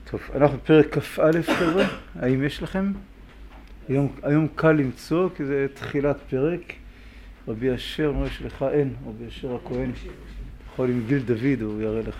טוב, אנחנו פרק כ"א חבר'ה, האם יש לכם? היום קל למצוא כי זה תחילת פרק. רבי אשר אומר שלך אין, רבי אשר הכהן, יכול עם גיל דוד הוא יראה לך.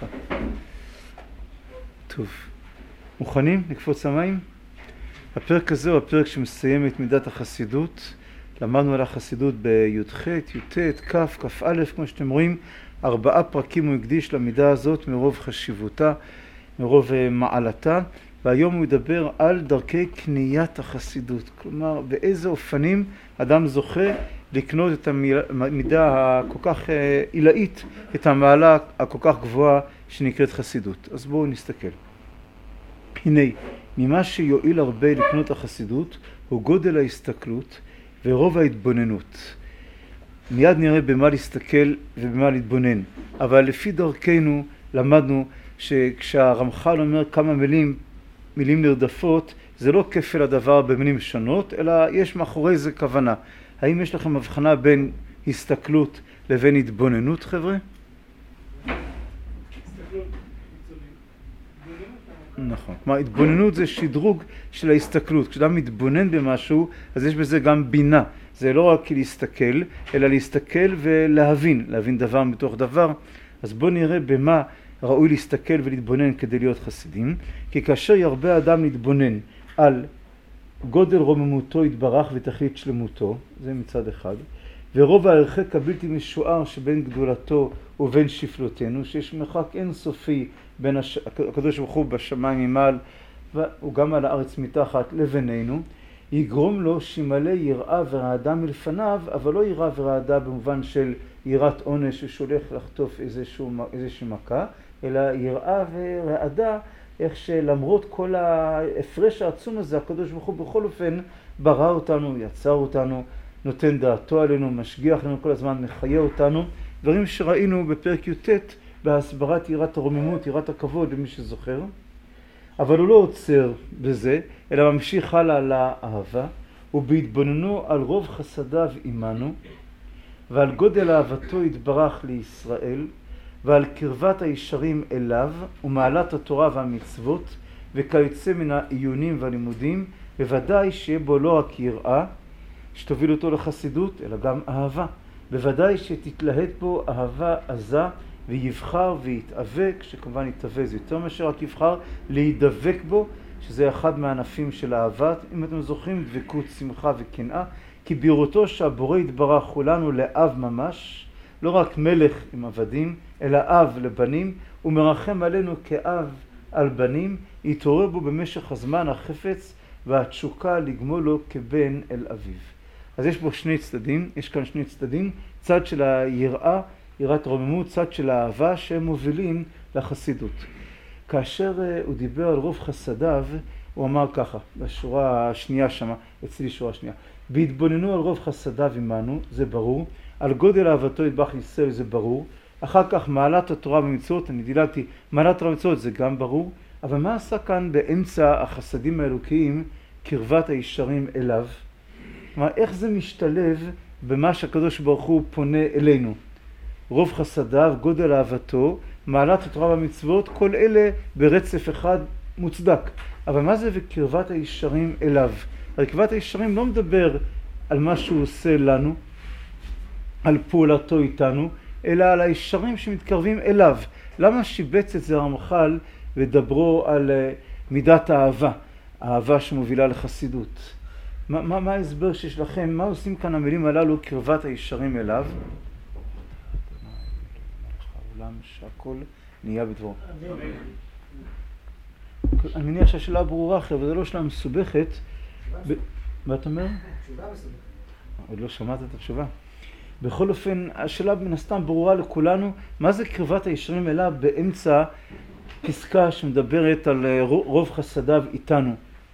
טוב, מוכנים? נקפוץ המים? הפרק הזה הוא הפרק שמסיים את מידת החסידות. למדנו על החסידות בי"ח, י"ט, כ', כ"א, כמו שאתם רואים, 4 פרקים הוא הקדיש למידה הזאת מרוב חשיבותה, מרוב מעלתה, והיום הוא ידבר על דרכי קניית החסידות. כלומר, באיזה אופנים אדם זוכה לקנות את המידה הכל כך עילאית, את המעלה הכל כך גבוהה שנקראת חסידות. אז בואו נסתכל. הנה, ממה שיועיל הרבה לקנות החסידות הוא גודל ההסתכלות ורוב ההתבוננות. מיד נראה במה להסתכל ובמה להתבונן. אבל לפי דרכנו למדנו שכשהרמח"ל אומר כמה מילים נרדפות, זה לא כפל הדבר במילים שונות, אלא יש מאחורי זה כוונה. האם יש לכם הבחנה בין הסתכלות לבין התבוננות, חבר'ה? נכון. כלומר, התבוננות זה שדרוג של ההסתכלות. כשאדם מתבונן במשהו, אז יש בזה גם בינה. זה לא רק להסתכל, אלא להסתכל ולהבין דבר מתוך דבר. אז בואו נראה במה ראוי להסתכל ולהתבונן כדי להיות חסידים. כי כאשר ירבה אדם להתבונן על גודל רוממותו יתברך ותכלית שלמותו, זה מצד אחד, ורוב ההרחק הבלתי משוער שבין גדולתו ובין שפלותנו, שיש מרחק אינסופי בין הקדוש ברוך הוא בשמיים ממעל וגם על הארץ מתחת לבינינו, יגרום לו שימלא יראה ורעדה מלפניו, אבל לא יראה ורעדה במובן של יראת עונש ששולח לחטוף איזושהי מכה, אלא יראה ורעדה איך שלמרות כל ההפרש העצום הזה, הקדוש ברוך הוא בכל אופן ברא אותנו, יצר אותנו, נותן דעתו עלינו, משגיח לנו כל הזמן, מחיה אותנו, דברים שראינו בפרק י"ט בהסברת יראת הרוממות, יראת הכבוד למי שזוכר. אבל הוא לא עוצר בזה, אלא ממשיך הלאה לאהבה, ובהתבוננו על רוב חסדיו עמנו, ועל גודל אהבתו יתברך לישראל, ועל קרבת הישרים אליו, ומעלת התורה והמצוות, וכיוצא מן העיונים והלימודים, בוודאי שיהיה בו לא רק יראה, שתוביל אותו לחסידות, אלא גם אהבה. בוודאי שתתלהט בו אהבה עזה, ויבחר ויתאבק, שכמובן יתאבק זה יותר מאשר רק יבחר, להידבק בו, שזה אחד מהענפים של אהבת, אם אתם זוכרים, דבקות, שמחה וקנאה, כי בראותו שהבורא יתברך הוא לנו לאב ממש, לא רק מלך עם עבדים, אלא אב לבנים, ומרחם עלינו כאב על בנים, יתעורר בו במשך הזמן החפץ והתשוקה לגמול לו כבן אל אביו. אז יש בו שני צדדים, יש כאן שני צדדים, צד של היראה, יראת רוממות, צד של האהבה שהם מובילים לחסידות. כאשר הוא דיבר על רוב חסדיו, הוא אמר ככה, בשורה השנייה שמה, אצלי שורה שנייה, בהתבוננו על רוב חסדיו עמנו, זה ברור, על גודל אהבתו יתברך לישראל זה ברור, אחר כך מעלת התורה במצוות, אני דילגתי, מעלת התורה במצוות זה גם ברור, אבל מה עשה כאן באמצע החסדים האלוקיים קרבת הישרים אליו? כלומר, איך זה משתלב במה שהקדוש ברוך הוא פונה אלינו? רוב חסדיו, גודל אהבתו, מעלת התורה במצוות, כל אלה ברצף אחד מוצדק. אבל מה זה וקרבת הישרים אליו? קרבת הישרים לא מדבר על מה שהוא עושה לנו, על פעולתו איתנו, אלא על הישרים שמתקרבים אליו. למה שיבץ את זה הרמח"ל ודברו על מידת האהבה, האהבה שמובילה לחסידות? מה ההסבר שיש לכם? מה עושים כאן המילים הללו, קרבת הישרים אליו? העולם שהכל נהיה בדברו. אני מניח שהשאלה ברורה אחרי, אבל זה לא שאלה מסובכת. מה אתה אומר? תשובה מסובכת. עוד לא שמעת את התשובה. בכל אופן, השאלה מן הסתם ברורה לכולנו, מה זה קרבת הישרים אליו באמצע פסקה שמדברת על רוב חסדיו איתנו?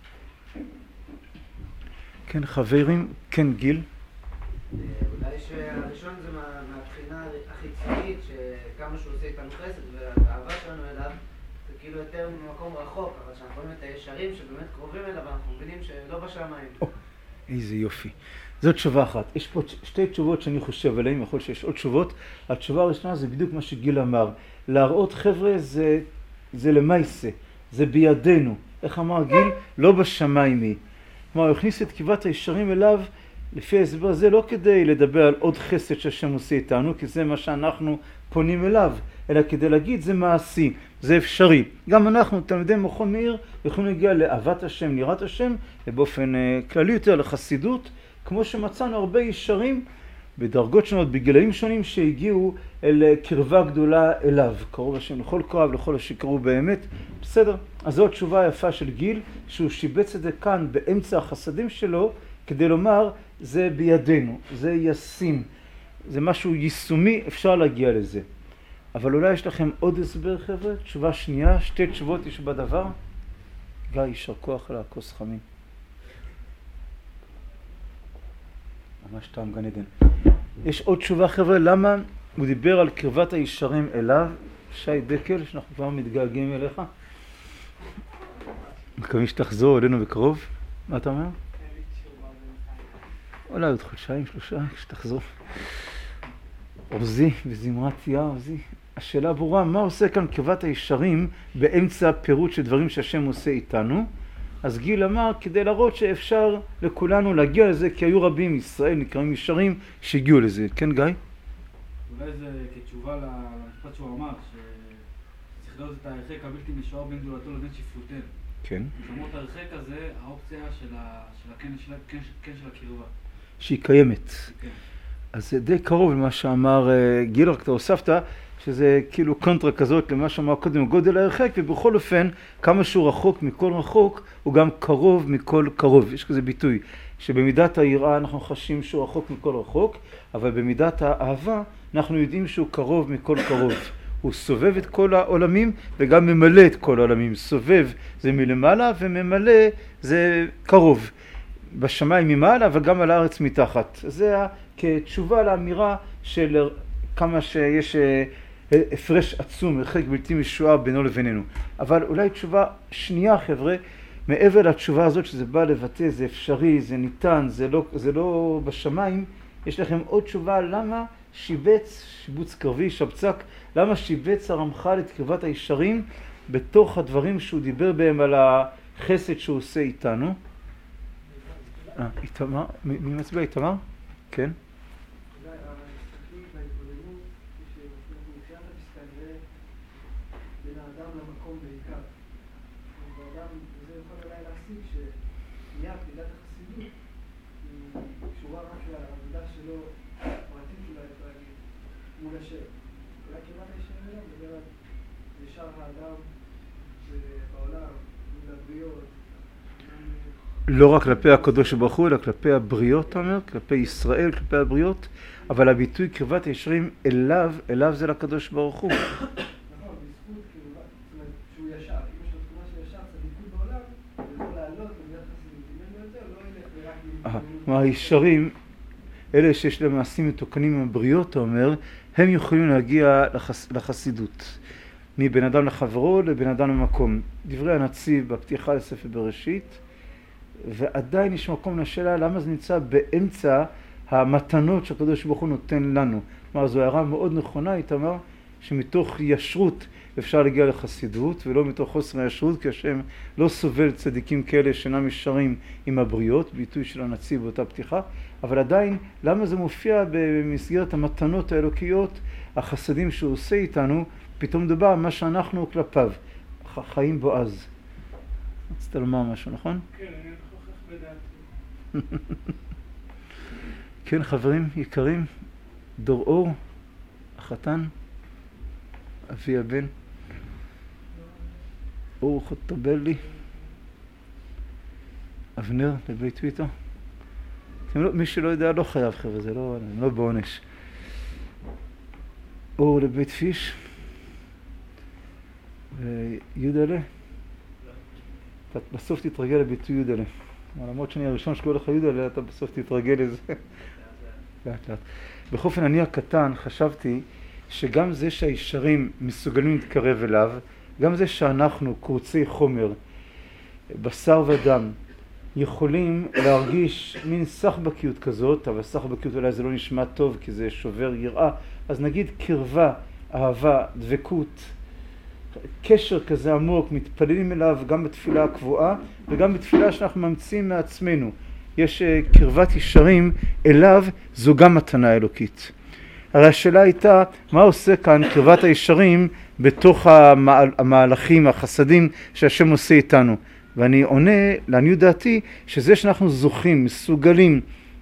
כן, חברים, כן, גיל. אולי שהראשון זה מהבחינה החיצונית, שכמה שהוא עושה איתנו חסד, והאהבה שלנו אליו, זה כאילו יותר ממקום רחוק, אבל שאנחנו רואים את הישרים שבאמת קרובים אליו, אנחנו מבינים שלא בשמיים. איזה יופי. זו תשובה אחת. יש פה שתי תשובות שאני חושב עליהן, יכול שיש עוד תשובות. התשובה הראשונה זה בדיוק מה שגיל אמר. להראות חבר'ה זה למעשה, זה בידינו. איך אמר גיל? לא בשמיים היא. כלומר, הוא הכניס את קרבת הישרים אליו, לפי ההסבר הזה, לא כדי לדבר על עוד חסד שהשם עושה איתנו, כי זה מה שאנחנו פונים אליו, אלא כדי להגיד זה מעשי, זה אפשרי. גם אנחנו, תלמידי מכון מאיר, יכולים להגיע לאהבת השם, ליראת השם, ובאופן כללי יותר לחסידות, כמו שמצאנו הרבה ישרים בדרגות שונות, בגילאים שונים שהגיעו אל קרבה גדולה אליו. קרוב השם לכל קרב, לכל שקראו באמת. בסדר, אז זו התשובה היפה של גיל, שהוא שיבץ את זה כאן באמצע החסדים שלו, כדי לומר, זה בידינו, זה ישים, זה משהו יישומי, אפשר להגיע לזה. אבל אולי יש לכם עוד הסבר, חבר'ה? תשובה שנייה, שתי תשובות יש בדבר. גיא, יישר כוח על הכוס חמים. ממש טעם גן עדן. יש עוד תשובה, חבר'ה, למה הוא דיבר על קרבת הישרים אליו? שי דקל, שאנחנו כבר מתגעגעים אליך. מקווים שתחזור אלינו בקרוב. מה אתה אומר? אולי עוד חודשיים, 3, כשתחזור. עוזי וזמרת יא, עוזי. השאלה ברורה, מה עושה כאן קרבת הישרים באמצע פירוט של דברים שהשם עושה איתנו? אז גיל אמר, כדי להראות שאפשר לכולנו להגיע לזה, כי היו רבים ישראל נקראים ישרים שהגיעו לזה. כן, גיא? אולי זה כתשובה למשפט שהוא אמר, שצריך לדעת את ההרחק הבלתי משוער בין גדולתו לבין שפלותנו. כן. למרות ההרחק הזה, האופציה של של הקרבה. שהיא קיימת. כן. אז זה די קרוב למה שאמר גיל, רק אתה הוספת, שזה כאילו קונטרה כזאת למה שאמר קודם, גודל ההרחק, ובכל אופן, כמה שהוא רחוק מכל רחוק, הוא גם קרוב מכל קרוב. יש כזה ביטוי, שבמידת היראה אנחנו חשים שהוא רחוק מכל רחוק, אבל במידת האהבה אנחנו יודעים שהוא קרוב מכל קרוב. הוא סובב את כל העולמים וגם ממלא את כל העולמים. סובב זה מלמעלה וממלא זה קרוב. בשמיים ממעלה וגם על הארץ מתחת. זה כתשובה לאמירה של כמה שיש הפרש עצום, הרחק בלתי משוער בינו לבינינו. אבל אולי תשובה שנייה, חבר'ה, מעבר לתשובה הזאת שזה בא לבטא, זה אפשרי, זה ניתן, זה לא בשמיים, יש לכם עוד תשובה למה שיבץ, שיבוץ קרבי, שבצק, למה שיבץ הרמח"ל את קרבת הישרים בתוך הדברים שהוא דיבר בהם על החסד שהוא עושה איתנו. איתמר, מי מצביע? איתמר? כן. לא רק כלפי הקדוש ברוך הוא, אלא כלפי הבריות, אתה אומר, כלפי ישראל, כלפי הבריות, אבל הביטוי קרבת הישרים אליו זה לקדוש ברוך הוא. נכון, בזכות קרבת, זאת אומרת, שהוא ישר, אם יש לו תכונה של ישר, צדיקות בעולם, הוא יכול לעלות לדרך חסידות, אם לא ילך ורק... כלומר, הישרים, אלה שיש להם מעשים מתוקנים עם הבריות, אתה אומר, הם יכולים להגיע לחסידות. מבן אדם לחברו לבן אדם למקום. דברי הנציב בפתיחה לספר בראשית, ועדיין יש מקום לשאלה למה זה נמצא באמצע המתנות שהקדוש ברוך הוא נותן לנו. כלומר, זו הערה מאוד נכונה, איתמר, שמתוך ישרות אפשר להגיע לחסידות, ולא מתוך חוסר הישרות, כי השם לא סובל צדיקים כאלה שאינם ישרים עם הבריות, ביטוי של הנציב באותה פתיחה, אבל עדיין, למה זה מופיע במסגרת המתנות האלוקיות, החסדים שהוא עושה איתנו, פתאום מדובר על מה שאנחנו כלפיו, חיים בו אז. רצית לומר משהו, נכון? כן, אני הוכח בדעתי. כן, חברים יקרים, דור אור, החתן, אבי הבן, אור חוטובלי, אבנר לבית ויטו. מי שלא יודע לא חייב, חבר'ה, זה לא בעונש. אור לבית פיש, ויודלה. אתה בסוף תתרגל לביטוי יודלה. למרות שאני הראשון שקורא לך יודלה, אתה בסוף תתרגל לזה. לאט לאט. בכל אופן, אני הקטן חשבתי שגם זה שהישרים מסוגלים להתקרב אליו, גם זה שאנחנו קורצי חומר, בשר ודם, יכולים להרגיש מין סחבקיות כזאת, אבל סחבקיות אולי זה לא נשמע טוב כי זה שובר יראה, אז נגיד קרבה, אהבה, דבקות, קשר כזה עמוק, מתפללים אליו גם בתפילה הקבועה וגם בתפילה שאנחנו ממציאים מעצמנו. יש קרבת ישרים אליו, זו גם מתנה אלוקית. הרי השאלה הייתה, מה עושה כאן קרבת הישרים בתוך המהלכים, החסדים שהשם עושה איתנו? ואני עונה, לעניות דעתי, שזה שאנחנו זוכים, מסוגלים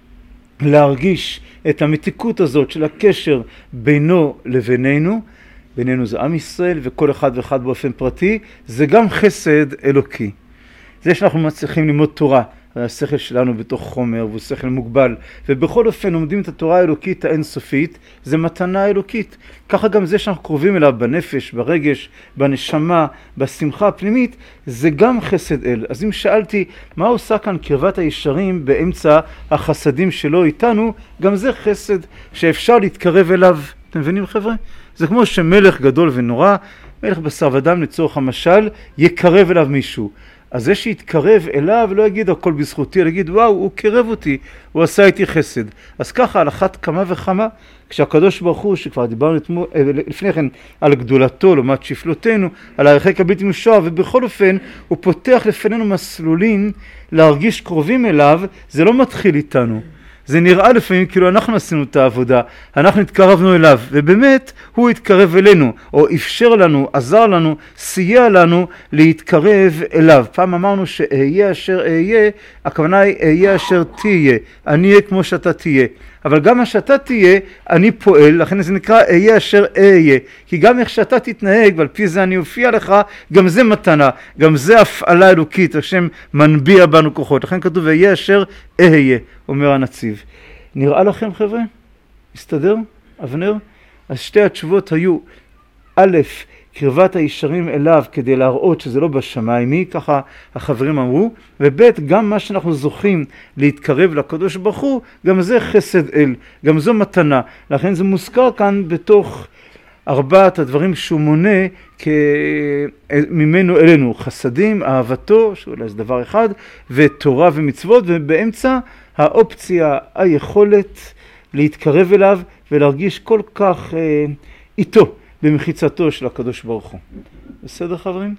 להרגיש את המתיקות הזאת של הקשר בינו לבינינו, בינינו זה עם ישראל וכל אחד ואחד באופן פרטי, זה גם חסד אלוקי. זה שאנחנו מצליחים ללמוד תורה, השכל שלנו בתוך חומר והוא שכל מוגבל, ובכל אופן לומדים את התורה האלוקית האינסופית, זה מתנה אלוקית. ככה גם זה שאנחנו קרובים אליו בנפש, ברגש, בנשמה, בשמחה הפנימית, זה גם חסד אל. אז אם שאלתי מה עושה כאן קרבת הישרים באמצע החסדים שלו איתנו, גם זה חסד שאפשר להתקרב אליו. אתם מבינים חבר'ה? זה כמו שמלך גדול ונורא, מלך בשר ודם לצורך המשל, יקרב אליו מישהו. אז זה שיתקרב אליו לא יגיד הכל בזכותי, אלא יגיד וואו, הוא קרב אותי, הוא עשה איתי חסד. אז ככה על אחת כמה וכמה, כשהקדוש ברוך הוא, שכבר דיברנו לפני כן על גדולתו, לעומת שפלותנו, על ההרחק הבלתי משוער, ובכל אופן הוא פותח לפנינו מסלולים להרגיש קרובים אליו, זה לא מתחיל איתנו. זה נראה לפעמים כאילו אנחנו עשינו את העבודה, אנחנו התקרבנו אליו, ובאמת הוא התקרב אלינו, או אפשר לנו, עזר לנו, סייע לנו להתקרב אליו. פעם אמרנו שאהיה אשר אהיה, הכוונה היא אהיה אשר תהיה, אני אהיה כמו שאתה תהיה. אבל גם מה שאתה תהיה, אני פועל, לכן זה נקרא אהיה אשר אהיה. כי גם איך שאתה תתנהג, ועל פי זה אני אופיע לך, גם זה מתנה, גם זה הפעלה אלוקית, השם מנביע בנו כוחות. לכן כתוב אהיה אשר אהיה, אומר הנציב. נראה לכם חבר'ה? מסתדר? אבנר? אז שתי התשובות היו, א', קרבת הישרים אליו כדי להראות שזה לא בשמיים, ככה החברים אמרו, וב' גם מה שאנחנו זוכים להתקרב לקדוש ברוך הוא, גם זה חסד אל, גם זו מתנה. לכן זה מוזכר כאן בתוך ארבעת הדברים שהוא מונה ממנו אלינו, חסדים, אהבתו, שאולי זה דבר אחד, ותורה ומצוות, ובאמצע האופציה, היכולת להתקרב אליו ולהרגיש כל כך איתו. במחיצתו של הקדוש ברוך הוא. בסדר חברים?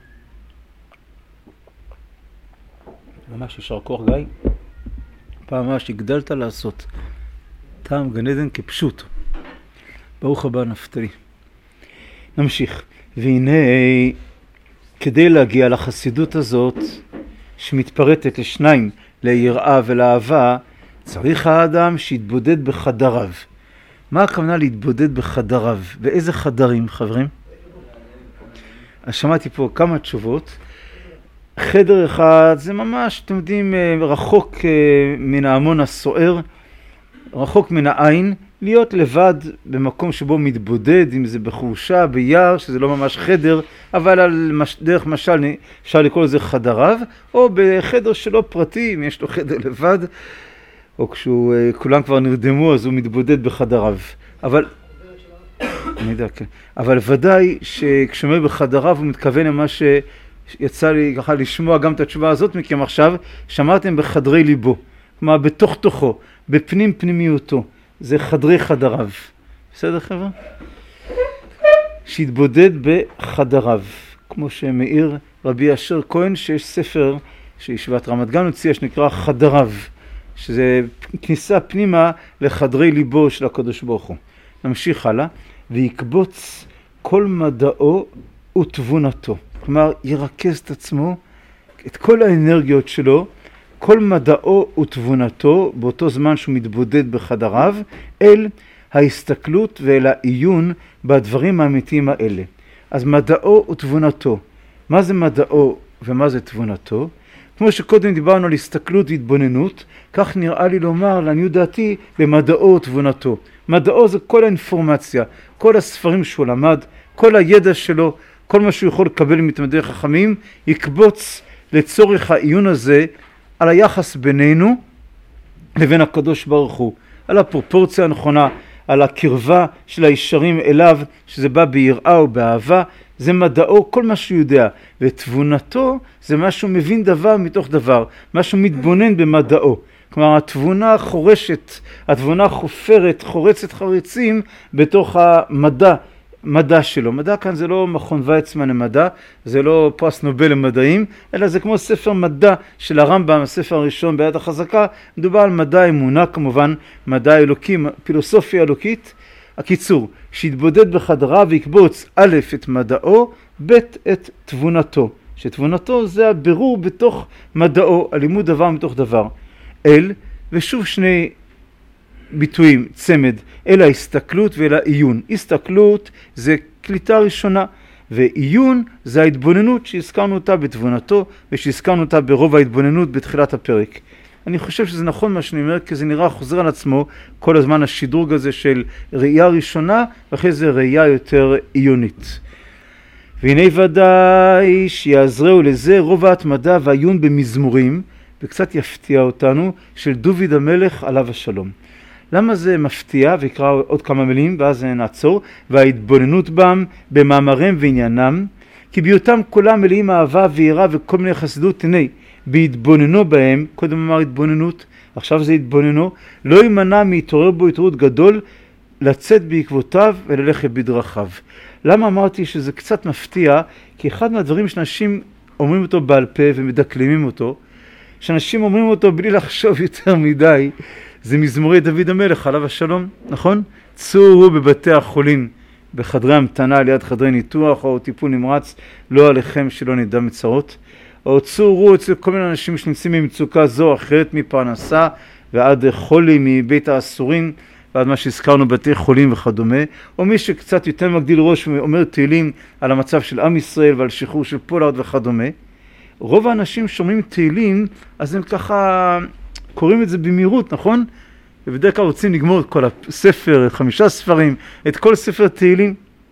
ממש ישר כוח גיא. פעם ממש הגדלת לעשות. טעם גן עדן כפשוט. ברוך הבא נפתלי. נמשיך. והנה כדי להגיע לחסידות הזאת שמתפרטת לשניים, ליראה ולאהבה, צריך האדם שיתבודד בחדריו. מה הכוונה להתבודד בחדריו? באיזה חדרים, חברים? אז שמעתי פה כמה תשובות. חדר אחד זה ממש, אתם יודעים, רחוק מן ההמון הסוער, רחוק מן העין, להיות לבד במקום שבו מתבודד, אם זה בחורשה, ביער, שזה לא ממש חדר, אבל על דרך משל אפשר לקרוא לזה חדריו, או בחדר שלו פרטי, אם יש לו חדר לבד, או כשכולם כבר נרדמו אז הוא מתבודד בחדריו. אבל אני יודע, כן. אבל ודאי שכשאומר בחדריו הוא מתכוון למה שיצא לי ככה לשמוע גם את התשובה הזאת מכם עכשיו, שמעתם בחדרי ליבו, כלומר בתוך תוכו, בפנים פנימיותו, זה חדרי חדריו. בסדר חבר'ה? שהתבודד בחדריו, כמו שמאיר רבי אשר כהן, שיש ספר שישיבת רמת גן הוציאה שנקרא חדריו, שזה כניסה פנימה לחדרי ליבו של הקדוש ברוך הוא. נמשיך הלאה, ויקבוץ כל מדעו ותבונתו. כלומר, ירכז את עצמו, את כל האנרגיות שלו, כל מדעו ותבונתו, באותו זמן שהוא מתבודד בחדריו, אל ההסתכלות ואל העיון בדברים האמיתיים האלה. אז מדעו ותבונתו. מה זה מדעו ומה זה תבונתו? כמו שקודם דיברנו על הסתכלות והתבוננות, כך נראה לי לומר, לעניות דעתי, במדעו ותבונתו. מדעו זה כל האינפורמציה, כל הספרים שהוא למד, כל הידע שלו, כל מה שהוא יכול לקבל מתלמידי חכמים, יקבוץ לצורך העיון הזה על היחס בינינו לבין הקדוש ברוך הוא, על הפרופורציה הנכונה, על הקרבה של הישרים אליו, שזה בא ביראה או באהבה, זה מדעו, כל מה שהוא יודע. ותבונתו זה משהו מבין דבר מתוך דבר, משהו מתבונן במדעו. כלומר, התבונה חורשת, התבונה חופרת, חורצת חריצים בתוך המדע, המדע שלו. מדע כאן זה לא מכון ויצמן למדע, זה לא פרס נובל למדעים, אלא זה כמו ספר מדע של הרמב"ם, הספר הראשון ביד החזקה. מדובר על מדע אמונה כמובן, מדע אלוקי, פילוסופיה אלוקית. הקיצור, שיתבודד בחדרה ויקבוץ א' את מדעו, ב' את תבונתו. שתבונתו זה הבירור בתוך מדעו, הלימוד דבר מתוך דבר. אל, ושוב שני ביטויים, צמד, אל ההסתכלות ואל העיון. הסתכלות זה קליטה ראשונה, ועיון זה ההתבוננות שהזכרנו אותה בתבונתו, ושהזכרנו אותה ברוב ההתבוננות בתחילת הפרק. אני חושב שזה נכון מה שאני אומר, כי זה נראה חוזר על עצמו כל הזמן השדרוג הזה של ראייה ראשונה, ואחרי זה ראייה יותר עיונית. והנה ודאי שיעזרהו לזה רוב ההתמדה והעיון במזמורים, וקצת יפתיע אותנו, של דוד המלך עליו השלום. למה זה מפתיע? ויקרא עוד כמה מילים ואז נעצור. וההתבוננות בם במאמרם ועניינם, כי בהיותם כולם מלאים אהבה ויראה וכל מיני חסידות, הנה, בהתבוננו בהם, קודם אמר התבוננות, עכשיו זה התבוננו, לא יימנע מהתעורר בו התעוררות גדול, לצאת בעקבותיו וללכת בדרכיו. למה אמרתי שזה קצת מפתיע? כי אחד מהדברים שאנשים אומרים אותו בעל פה ומדקלמים אותו, שאנשים אומרים אותו בלי לחשוב יותר מדי, זה מזמורי דוד המלך עליו השלום, נכון? צורו בבתי החולים, בחדרי המתנה ליד חדרי ניתוח או טיפול נמרץ, לא עליכם שלא נדע מצרות. או צורו אצל כל מיני אנשים שנמצאים במצוקה זו או אחרת, מפרנסה ועד חולי מבית האסורים, ועד מה שהזכרנו בתי חולים וכדומה, או מי שקצת יותר מגדיל ראש ואומר תהילים על המצב של עם ישראל ועל שחרור של פולארד וכדומה. רוב האנשים שומעים תהילים, אז הם ככה קוראים את זה במהירות, נכון? ובדרך כלל רוצים לגמור את כל הספר, 5 ספרים, את כל ספר תהילים.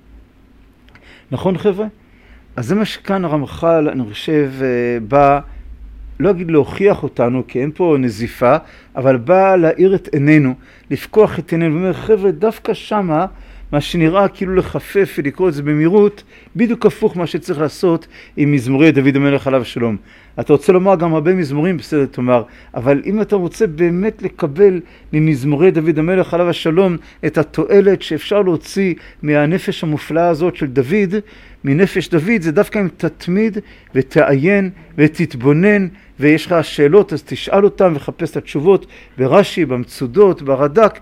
נכון חבר'ה? אז זה מה שכאן הרמח"ל, אני חושב, בא, לא אגיד להוכיח אותנו, כי אין פה נזיפה, אבל בא להאיר את עינינו, לפקוח את עינינו, ואומר, חבר'ה, דווקא שמה, מה שנראה כאילו לחפף ולקרוא את זה במהירות, בדיוק הפוך מה שצריך לעשות עם מזמורי דוד המלך עליו השלום. אתה רוצה לומר גם הרבה מזמורים, בסדר תאמר, אבל אם אתה רוצה באמת לקבל ממזמורי דוד המלך עליו השלום את התועלת שאפשר להוציא מהנפש המופלאה הזאת של דוד, מנפש דוד, זה דווקא אם תתמיד ותעיין ותתבונן, ויש לך שאלות אז תשאל אותם וחפש את התשובות ברש"י, במצודות, ברד"ק,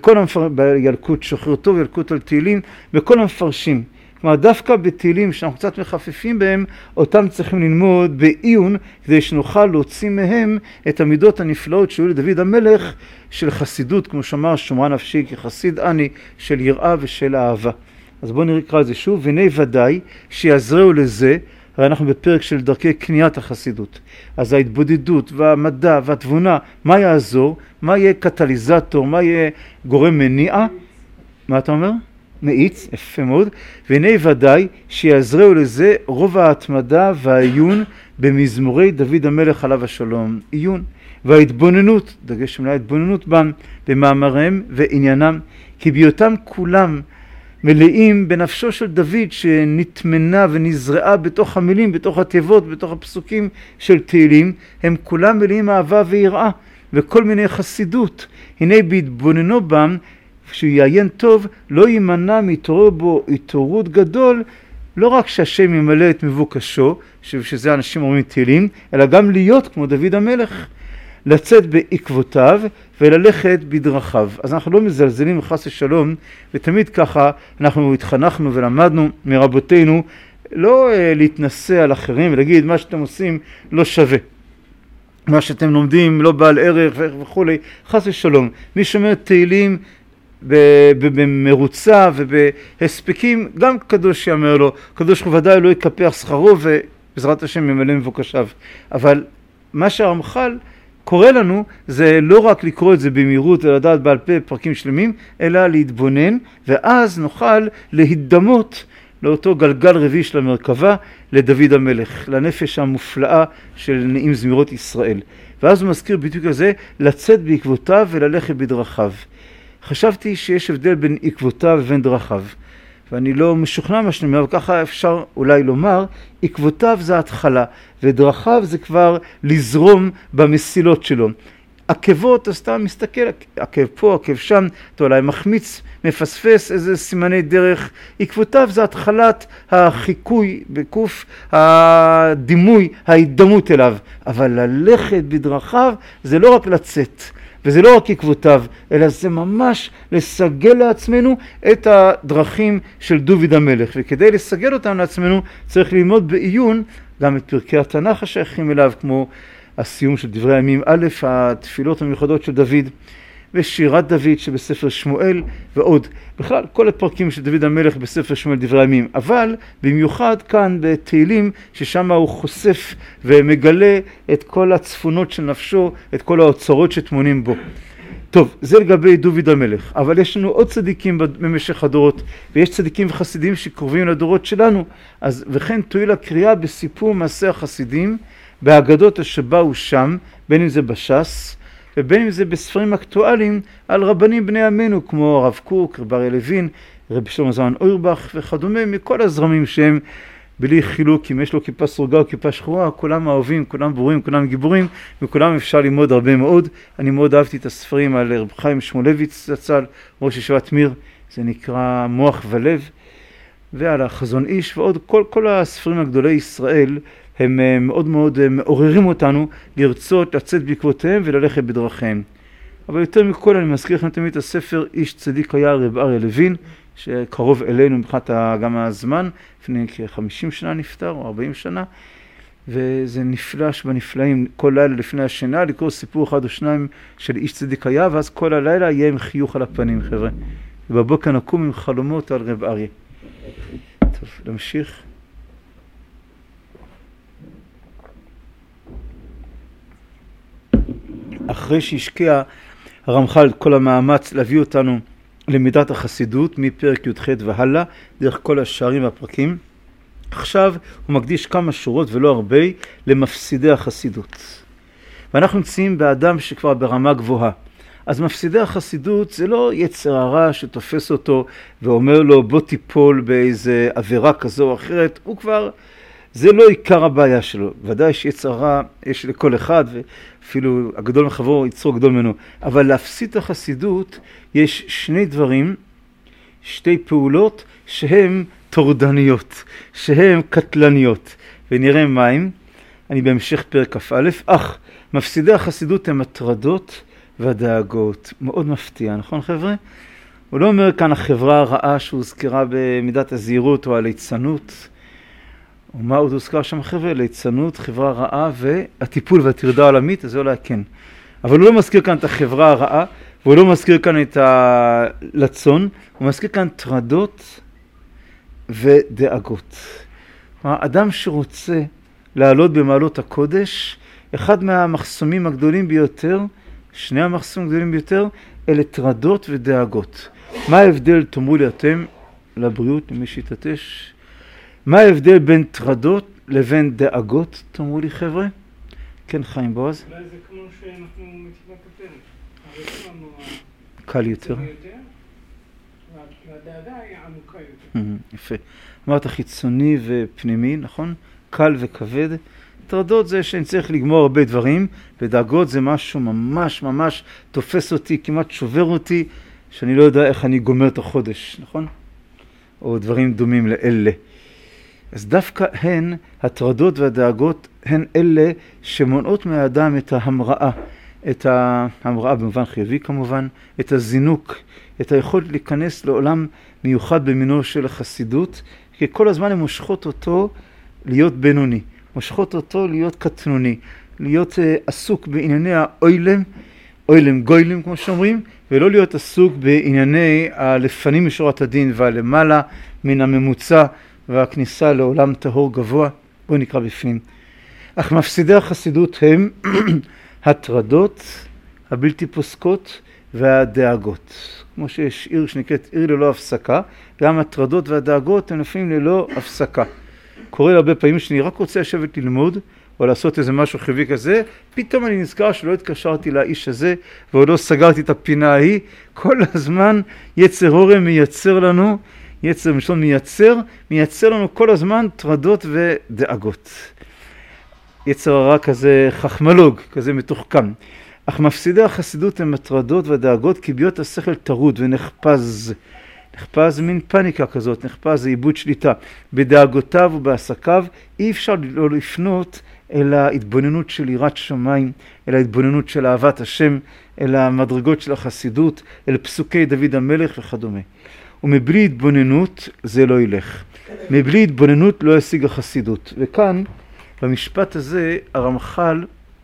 בילקוט שוחרתו וילקוט על תהילים, בכל המפרשים. כלומר דווקא בתהילים שאנחנו קצת מחפפים בהם, אותם צריכים ללמוד בעיון, כדי שנוכל להוציא מהם את המידות הנפלאות שהיו לדוד המלך של חסידות, כמו שאמר שומרה נפשי כחסיד אני, של יראה ושל אהבה. אז בואו נקרא את זה שוב. והנה ודאי שיעזרהו לזה, הרי אנחנו בפרק של דרכי קניית החסידות. אז ההתבודדות והמדע והתבונה, מה יעזור? מה יהיה קטליזטור? מה יהיה גורם מניע? מה אתה אומר? מאיץ, יפה מאוד. והנה ודאי שיעזרהו לזה רוב ההתמדה והעיון במזמורי דוד המלך עליו השלום. עיון. וההתבוננות, דגש מלא ההתבוננות בם, במאמריהם ועניינם, כי בהיותם כולם מלאים בנפשו של דוד שנתמנה ונזרעה בתוך המילים, בתוך התיבות, בתוך הפסוקים של תהילים, הם כולם מלאים אהבה ויראה וכל מיני חסידות. הנה בהתבוננו בם, כשהוא יעיין טוב, לא יימנע מתעורר בו התעוררות גדול, לא רק שהשם ימלא את מבוקשו, שזה אנשים אומרים תהילים, אלא גם להיות כמו דוד המלך, לצאת בעקבותיו וללכת בדרכיו. אז אנחנו לא מזלזלים חס ושלום, ותמיד ככה אנחנו התחנכנו ולמדנו מרבותינו, לא להתנסה על אחרים ולהגיד מה שאתם עושים לא שווה. מה שאתם לומדים לא בעל ערך וכו'. חס ושלום. מי שאומר תהילים במרוצה ובהספקים, גם קדוש יאמר לו, קדוש הוא ודאי לא יקפח שכרו ובעזרת השם ימלא מבוקשיו. אבל מה שהרמח"ל קורא לנו זה לא רק לקרוא את זה במהירות ולדעת בעל פה פרקים שלמים, אלא להתבונן, ואז נוכל להידמות לאותו גלגל רביעי של המרכבה, לדוד המלך, לנפש המופלאה של נעים זמירות ישראל. ואז הוא מזכיר בדיוק הזה, לצאת בעקבותיו וללכת בדרכיו. חשבתי שיש הבדל בין עקבותיו ובין דרכיו, ואני לא משוכנע מה שאני אומר, אבל ככה אפשר אולי לומר, עקבותיו זה ההתחלה, ודרכיו זה כבר לזרום במסילות שלו. עקבות, אתה סתם מסתכל, עקב פה, עקב שם, אתה אולי מחמיץ, מפספס איזה סימני דרך. עקבותיו זה התחלת החיקוי, בקוף הדימוי, ההידמות אליו. אבל ללכת בדרכיו זה לא רק לצאת, וזה לא רק עקבותיו, אלא זה ממש לסגל לעצמנו את הדרכים של דוד המלך. וכדי לסגל אותם לעצמנו צריך ללמוד בעיון גם את פרקי התנ"ך השייכים אליו, כמו הסיום של דברי הימים א', התפילות המיוחדות של דוד, ושירת דוד שבספר שמואל, ועוד. בכלל, כל הפרקים של דוד המלך בספר שמואל דברי הימים. אבל במיוחד כאן בתהילים, ששם הוא חושף ומגלה את כל הצפונות של נפשו, את כל האוצרות שטמונים בו. טוב, זה לגבי דוד המלך. אבל יש לנו עוד צדיקים במשך הדורות, ויש צדיקים וחסידים שקרובים לדורות שלנו. אז וכן תועיל הקריאה בסיפור מעשי החסידים, בהגדות שבאו שם, בין אם זה בש"ס, ובין אם זה בספרים אקטואליים על רבנים בני עמנו, כמו הרב קוק, רב אריה לוין, רב שלמה זלמן אוירבך וכדומה, מכל הזרמים שהם בלי חילוק, אם יש לו כיפה סרוגה או כיפה שחורה, כולם אוהבים, כולם ברורים, כולם גיבורים, וכולם אפשר ללמוד הרבה מאוד. אני מאוד אהבתי את הספרים על רב חיים שמואלביץ זצ"ל, ראש ישיבת מיר, זה נקרא מוח ולב, ועל החזון איש, ועוד כל הספרים הגדולי ישראל, הם מאוד מאוד מעוררים אותנו לרצות לצאת בעקבותיהם וללכת בדרכיהם. אבל יותר מכל אני מזכיר לכם תמיד את הספר איש צדיק היה רב אריה לוין, שקרוב אלינו מבחינת גם הזמן, לפני כ-50 שנה נפטר או 40 שנה, וזה נפלא שבנפלאים כל לילה לפני השינה לקרוא סיפור אחד או שניים של איש צדיק היה, ואז כל הלילה יהיה עם חיוך על הפנים, חבר'ה. ובבוקר נקום עם חלומות על רב אריה. טוב, נמשיך. אחרי שהשקיע הרמח"ל את כל המאמץ להביא אותנו למידת החסידות מפרק י"ח והלאה, דרך כל השערים והפרקים, עכשיו הוא מקדיש כמה שורות ולא הרבה למפסידי החסידות. ואנחנו נמצאים באדם שכבר ברמה גבוהה. אז מפסידי החסידות זה לא יצר הרע שתופס אותו ואומר לו בוא תיפול באיזה עבירה כזו או אחרת, הוא כבר, זה לא עיקר הבעיה שלו. ודאי שיצר הרע יש לכל אחד, ואפילו הגדול מחברו יצרו גדול ממנו. אבל להפסיד החסידות יש שני דברים, שתי פעולות שהן טורדניות, שהן קטלניות. ונראה מהם, אני בהמשך פרק כ"א, מפסידי החסידות הם הטרדות והדאגות. מאוד מפתיע, נכון חבר'ה? הוא לא אומר כאן החברה הרעה שהוזכרה במידת הזהירות או הליצנות. ומה עוד הוזכר שם חבר'ה? ליצנות, חברה רעה והטיפול והטרדה העולמית, אז זה אולי כן. אבל הוא לא מזכיר כאן את החברה הרעה, והוא לא מזכיר כאן את הלצון, הוא מזכיר כאן טרדות ודאגות. האדם שרוצה לעלות במעלות הקודש, אחד מהמחסומים הגדולים ביותר, שני המחסומים הגדולים ביותר, אלה טרדות ודאגות. מה ההבדל, תאמרו לי אתם, לבריאות, למי שיתעטש? מה ההבדל בין טרדות לבין דאגות, תאמרו לי חבר'ה? כן, חיים בועז? אולי זה כמו שאנחנו מצוות הפרק. הרצון הוא קל יותר. והדאגה היא עמוקה יותר. יפה. אמרת חיצוני ופנימי, נכון? קל וכבד. טרדות זה שאני צריך לגמור הרבה דברים, ודאגות זה משהו ממש ממש תופס אותי, כמעט שובר אותי, שאני לא יודע איך אני גומר את החודש, נכון? או דברים דומים לאלה. אז דווקא הן, הטרדות והדאגות, הן אלה שמונעות מהאדם את ההמראה, את ההמראה במובן חיובי כמובן, את הזינוק, את היכולת להיכנס לעולם מיוחד במינו של החסידות, כי כל הזמן הן מושכות אותו להיות בינוני, מושכות אותו להיות קטנוני, להיות עסוק בענייני האוילם, אוילם גוילם כמו שאומרים, ולא להיות עסוק בענייני הלפנים משורת הדין והלמעלה מן הממוצע, והכניסה לעולם טהור גבוה. בואו נקרא בפנים. אך מפסידי החסידות הם הטרדות הבלתי פוסקות והדאגות. כמו שיש עיר שנקראת עיר ללא הפסקה, גם הטרדות והדאגות הם לפעמים ללא הפסקה. קורה הרבה פעמים שאני רק רוצה לשבת ללמוד, או לעשות איזה משהו חיובי כזה, פתאום אני נזכר שלא התקשרתי לאיש הזה, ועוד לא סגרתי את הפינה ההיא. כל הזמן יצר הורם מייצר לנו, יצר משלון מייצר לנו כל הזמן טרדות ודאגות. יצר הרע כזה חכמלוג, כזה מתוחכם. אך מפסידי החסידות הם הטרדות ודאגות, כי בהיות השכל טרוד ונחפז. נחפז מין פניקה כזאת, נחפז זה איבוד שליטה. בדאגותיו ובעסקיו אי אפשר לא לפנות אל ההתבוננות של יראת שמיים, אל ההתבוננות של אהבת השם, אל המדרגות של החסידות, אל פסוקי דוד המלך וכדומה. ומבלי התבוננות זה לא ילך. מבלי התבוננות לא ישיג החסידות. וכאן, במשפט הזה, הרמח"ל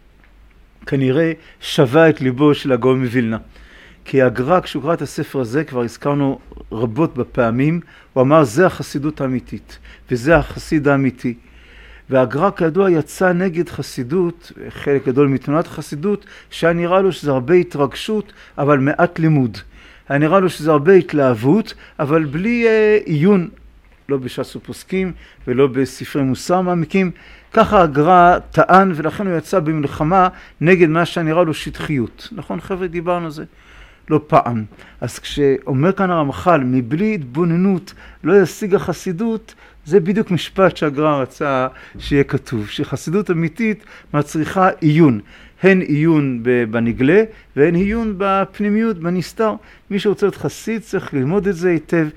כנראה שווה את ליבו של הגאון מווילנה. כי הגר"א, כשהוא קרא את הספר הזה, כבר הזכרנו רבות בפעמים, הוא אמר, זה החסידות האמיתית, וזה החסיד האמיתי. והגר"א כידוע יצא נגד חסידות, חלק גדול מתמונת חסידות, שהיה נראה לו שזה הרבה התרגשות, אבל מעט לימוד. היה נראה לו שזה הרבה התלהבות, אבל בלי עיון, לא בש"ס ופוסקים ולא בספרי מוסר מעמיקים. ככה הגר"א טען, ולכן הוא יצא במלחמה נגד מה שנראה לו שטחיות. נכון חבר'ה, דיברנו על זה לא פעם. אז כשאומר כאן הרמח"ל, מבלי התבוננות לא ישיג החסידות, זה בדיוק משפט שהגר"א רצה שיהיה כתוב, שחסידות אמיתית מצריכה עיון. הן עיון בנגלה והן עיון בפנימיות, בנסתר. מי שרוצה להיות חסיד צריך ללמוד את זה היטב,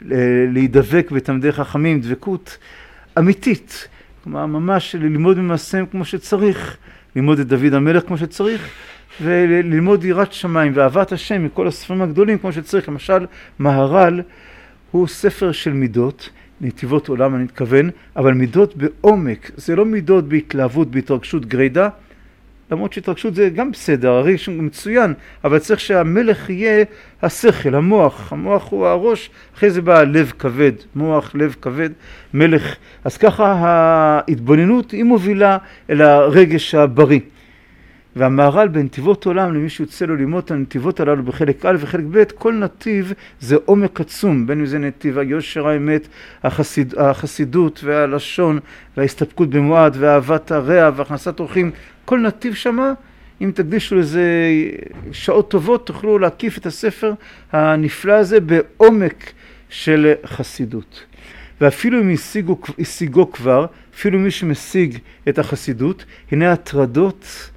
להידבק בתלמידי חכמים, דבקות אמיתית. כלומר, ממש ללמוד ממעשיהם כמו שצריך, ללמוד את דוד המלך כמו שצריך, וללמוד יראת שמיים ואהבת השם מכל הספרים הגדולים כמו שצריך. למשל, מהר"ל הוא ספר של מידות, נתיבות עולם אני מתכוון, אבל מידות בעומק. זה לא מידות בהתלהבות, בהתרגשות גרידה, למרות שהתרגשות זה גם בסדר, הרי מצוין, אבל צריך שהמלך יהיה השכל, המוח. המוח הוא הראש, אחרי זה בא לב כבד, מוח, לב כבד, מלך. אז ככה ההתבוננות היא מובילה אל הרגש הבריא. והמהר"ל בנתיבות עולם, למי שיוצא לו ללמוד את הנתיבות הללו בחלק א' וחלק ב', כל נתיב זה עומק עצום, בין אם זה נתיב היושר האמת, החסידות והלשון וההסתפקות במועד ואהבת הרע והכנסת אורחים, כל נתיב שמה, אם תקדישו לזה שעות טובות, תוכלו להקיף את הספר הנפלא הזה בעומק של חסידות. ואפילו אם השיגו כבר, אפילו מי שמשיג את החסידות, הנה הטרדות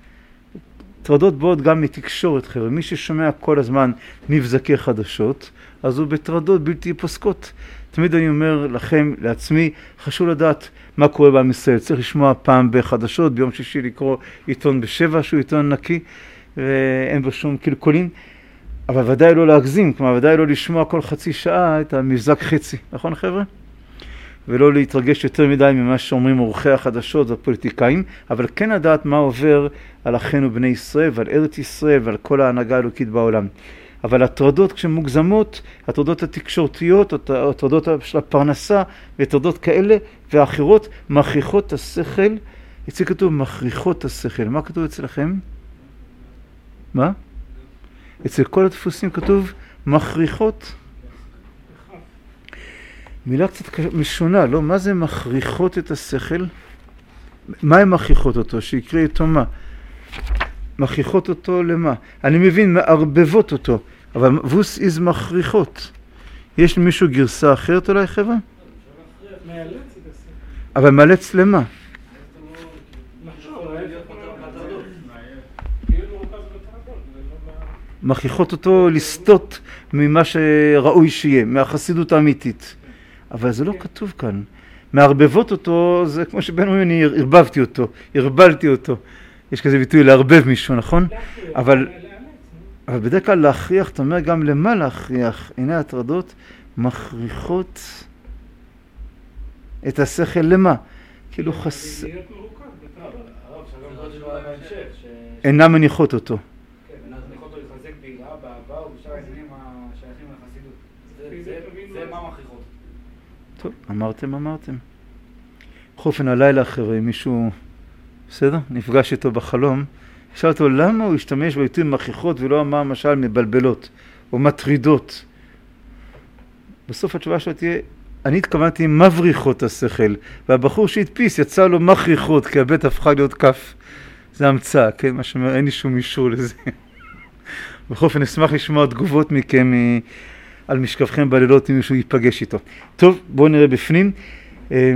באות גם מתקשורת חבר'ה. מי ששומע כל הזמן מבזקי חדשות, אז הוא בטרדות בלתי פוסקות. תמיד אני אומר לכם, לעצמי, חשוב לדעת מה קורה בעם ישראל. צריך לשמוע פעם בחדשות, ביום שישי לקרוא עיתון ב7, שהוא עיתון נקי, ואין בו שום קלקולים, אבל ודאי לא להגזים, כלומר ודאי לא לשמוע כל חצי שעה את המבזק חצי, נכון חבר'ה? ולא להתרגש יותר מדי ממה שאומרים עורכי החדשות והפוליטיקאים, אבל כן לדעת מה עובר על אחינו בני ישראל ועל ארץ ישראל ועל כל ההנהגה האלוקית בעולם. אבל הטרדות כשמוגזמות, הטרדות התקשורתיות, הטרדות של הפרנסה וטרדות כאלה ואחרות, מכריחות את השכל. אצלי כתוב מכריחות את השכל. מה כתוב אצלכם? מה? אצל כל הדפוסים כתוב מכריחות. מילה קצת משונה, לא? מה זה מכריחות את השכל? מה הן מכריחות אותו? שיקרא איתו מה? מכריחות אותו למה? אני מבין, מערבבות אותו, אבל ווס איז מכריחות. יש למישהו גרסה אחרת אולי חבר'ה? אבל מאלץ למה? מכריחות אותו לסטות ממה שראוי שיהיה, מהחסידות האמיתית. אבל זה לא כתוב כאן. מערבבות אותו, זה כמו שבין אומרים, אני הרבבתי אותו, הרבלתי אותו. יש כזה ביטוי לערבב מישהו, נכון? אבל בדרך כלל להכריח, אתה אומר גם למה להכריח? הנה הטרדות מכריחות את השכל למה? כאילו חס... אינה מניחות אותו. כן, מניחות אותו לחזק ביראה, באהבה ובשאר העניינים השייכים לחסידות. זה מה מכריחות. טוב, אמרתם. בכל אופן הלילה אחרי מישהו, בסדר? נפגש איתו בחלום, שאל אותו למה הוא השתמש בביטוי מכריחות ולא אמר משל מבלבלות או מטרידות. בסוף התשובה שלו תהיה, אני התכוונתי מבריחות השכל, והבחור שהדפיס יצא לו מכריחות, כי הבית הפכה להיות כף. זה המצאה, כן? מה שאומר, אין לי שום אישור לזה. בכל אופן אשמח לשמוע תגובות מכם על משכבכם בלילות אם מישהו ייפגש איתו. טוב, בואו נראה בפנים.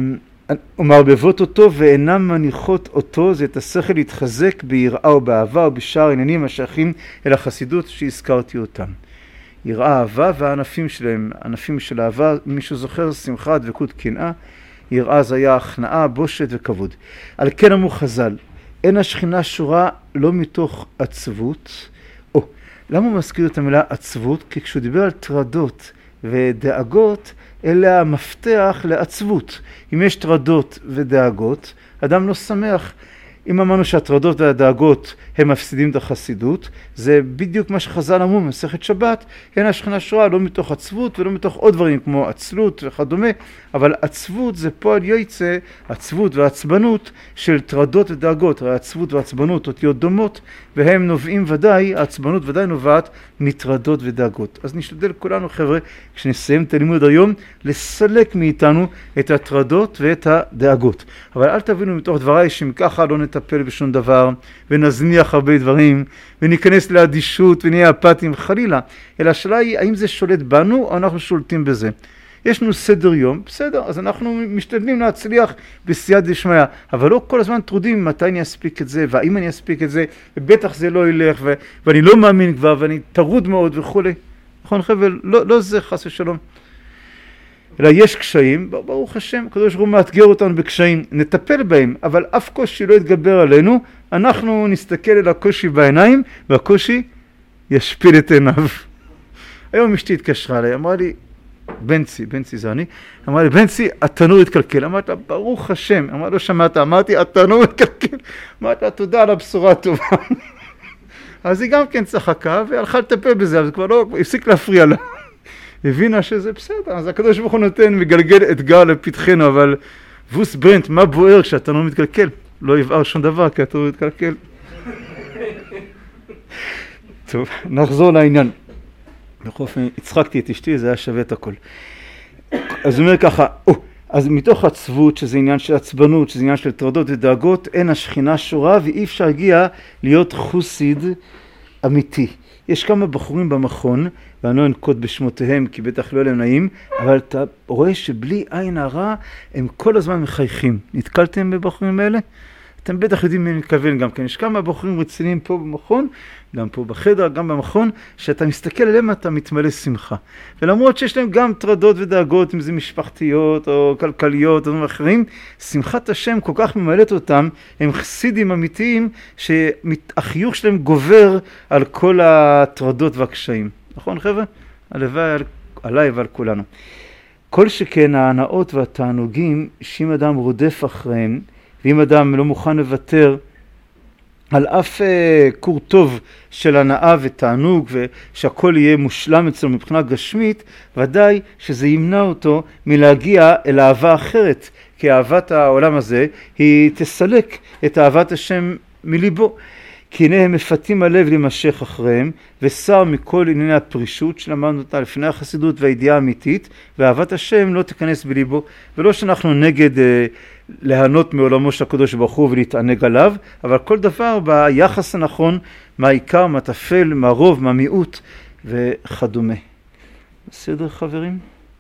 ומערבבות אותו ואינן מניחות אותו, זה את השכל להתחזק ביראה או באהבה או בשאר העניינים השייכים אל החסידות שהזכרתי אותם. יראה, אהבה והענפים שלהם, ענפים של אהבה, מישהו זוכר, שמחה, דבקות, קנאה, יראה זה היה הכנעה, בושת וכבוד. על כן אמרו חז"ל, אין השכינה שורה לא מתוך עצבות. למה הוא מזכיר את המילה עצבות? כי כשהוא דיבר על טרדות ודאגות, אלה המפתח לעצבות. אם יש טרדות ודאגות, אדם לא שמח. אם אמרנו שהטרדות והדאגות הם מפסידים את החסידות, זה בדיוק מה שחז"ל אמרו במסכת שבת, אין השכינה שורה לא מתוך עצבות ולא מתוך עוד דברים כמו עצלות וכדומה, אבל עצבות זה פועל יוצא, עצבות ועצבנות של טרדות ודאגות. הרי עצבות ועצבנות אותיות דומות, והם נובעים ודאי, העצבנות ודאי נובעת מטרדות ודאגות. אז נשתדל כולנו חבר'ה, כשנסיים את הלימוד היום, לסלק מאיתנו את הטרדות ואת הדאגות. אבל אל תבינו מתוך דבריי שאם ככה לא נטפל בשום דבר, ונזניח הרבה דברים, וניכנס לאדישות ונהיה אפתיים חלילה. אלא השאלה היא, האם זה שולט בנו או אנחנו שולטים בזה? יש לנו סדר יום, בסדר, אז אנחנו משתדלים להצליח בסייעתא דשמיא, אבל לא כל הזמן טרודים מתי אני אספיק את זה, והאם אני אספיק את זה, ובטח זה לא ילך, ואני לא מאמין כבר, ואני טרוד מאוד וכו'. נכון חבל? לא זה חס ושלום. אלא יש קשיים, ברוך השם, הקדוש ברוך הוא מאתגר אותנו בקשיים, נטפל בהם, אבל אף קושי לא יתגבר עלינו, אנחנו נסתכל על הקושי בעיניים, והקושי ישפיל את עיניו. היום אשתי התקשרה אליי, אמרה לי, בנצי זה אני, אמרה לי, בנצי, התנור התקלקל. אמרת לה, ברוך השם. אמרה, לא שמעת, אמרתי, התנור התקלקל. אמרת לה, תודה על הבשורה הטובה. אז היא גם כן צחקה, והלכה לטפל בזה, אבל כבר לא, הפסיק להפריע לה. הבינה שזה בסדר, אז הקדוש ברוך הוא נותן, מגלגל אתגר לפתחנו, אבל ווס ברנט, מה בוער כשהתנור מתקלקל? לא יבער שום דבר, כי התנור מתקלקל. טוב, נחזור לעניין. בכל אופן, הצחקתי את אשתי, זה היה שווה את הכל. אז הוא אומר ככה, אז מתוך עצבות, שזה עניין של עצבנות, שזה עניין של טרדות ודאגות, אין השכינה שורה, ואי אפשר להגיע להיות חוסיד אמיתי. יש כמה בחורים במכון, ואני לא אנקוט בשמותיהם, כי בטח לא יהיה להם נעים, אבל אתה רואה שבלי עין הרע, הם כל הזמן מחייכים. נתקלתם בבחורים האלה? אתם בטח יודעים מי אני מתכוון גם כן. יש כמה בחורים רציניים פה במכון, גם פה בחדר, גם במכון, שאתה מסתכל עליהם, אתה מתמלא שמחה. ולמרות שיש להם גם טרדות ודאגות, אם זה משפחתיות או כלכליות או דברים אחרים, שמחת השם כל כך ממלאת אותם, הם חסידים אמיתיים, שהחיוך שלהם גובר על כל הטרדות והקשיים. נכון חבר'ה? הלוואי עליי ועל כולנו. כל שכן ההנאות והתענוגים, שאם אדם רודף אחריהם, ואם אדם לא מוכן לוותר על אף קור טוב של הנאה ותענוג, ושהכל יהיה מושלם אצלו מבחינה גשמית, ודאי שזה ימנע אותו מלהגיע אל אהבה אחרת, כי אהבת העולם הזה היא תסלק את אהבת השם מליבו. כי הנה הם מפתים הלב להימשך אחריהם, ושר מכל ענייני הפרישות שלמדנו אותה לפני החסידות והידיעה האמיתית, ואהבת השם לא תיכנס בליבו, ולא שאנחנו נגד להנות מעולמו של הקדוש ברוך הוא ולהתענג עליו, אבל כל דבר ביחס הנכון, מהעיקר, מהטפל, מהרוב, מהמיעוט וכדומה. בסדר חברים?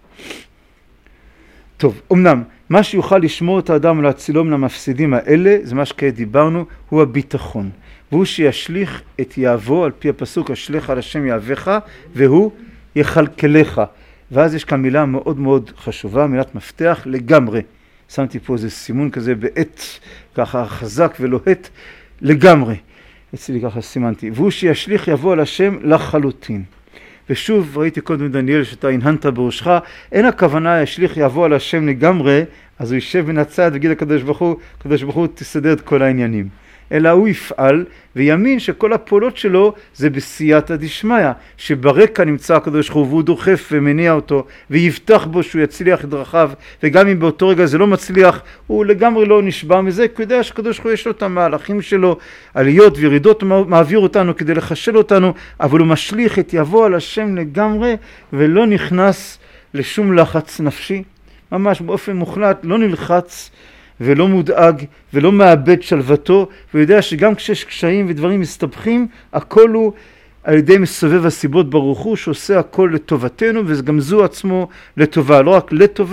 טוב, אמנם, מה שיוכל לשמור את האדם ולהצילו מן המפסידים האלה, זה מה שכעת דיברנו, הוא הביטחון. והוא שישליך את יהבו, על פי הפסוק, השליך על השם יהבך, והוא יחלקלך. ואז יש כאן מילה מאוד מאוד חשובה, מילת מפתח לגמרי. שמתי פה איזה סימון כזה בעת, ככה חזק ולוהט, לגמרי. אצלי ככה סימנתי. והוא שישליך יבוא על השם לחלוטין. ושוב, ראיתי קודם דניאל שאתה הנהנת בראשך, אין הכוונה ישליך יבוא על השם לגמרי, אז הוא יישב מן הצד ויגיד לקדוש ברוך הוא תסדר את כל העניינים. אלא הוא יפעל ויאמין שכל הפעולות שלו זה בסייעתא דשמיא, שברקע נמצא הקדוש ברוך הוא והוא דוחף ומניע אותו ויבטח בו שהוא יצליח את דרכיו, וגם אם באותו רגע זה לא מצליח הוא לגמרי לא נשבע מזה, כי הוא יודע שהקדוש ברוך הוא יש לו את המהלכים שלו, עליות וירידות מעביר אותנו כדי לחשל אותנו, אבל הוא משליך את יבוא על השם לגמרי ולא נכנס לשום לחץ נפשי, ממש באופן מוחלט לא נלחץ ולא מודאג ולא מאבד שלוותו, ויודע שגם כשיש קשיים ודברים מסתבכים, הכל הוא על ידי מסובב הסיבות ברוך הוא שעושה הכל לטובתנו, וגם זו עצמו לטובה, לא רק לטובה, אלא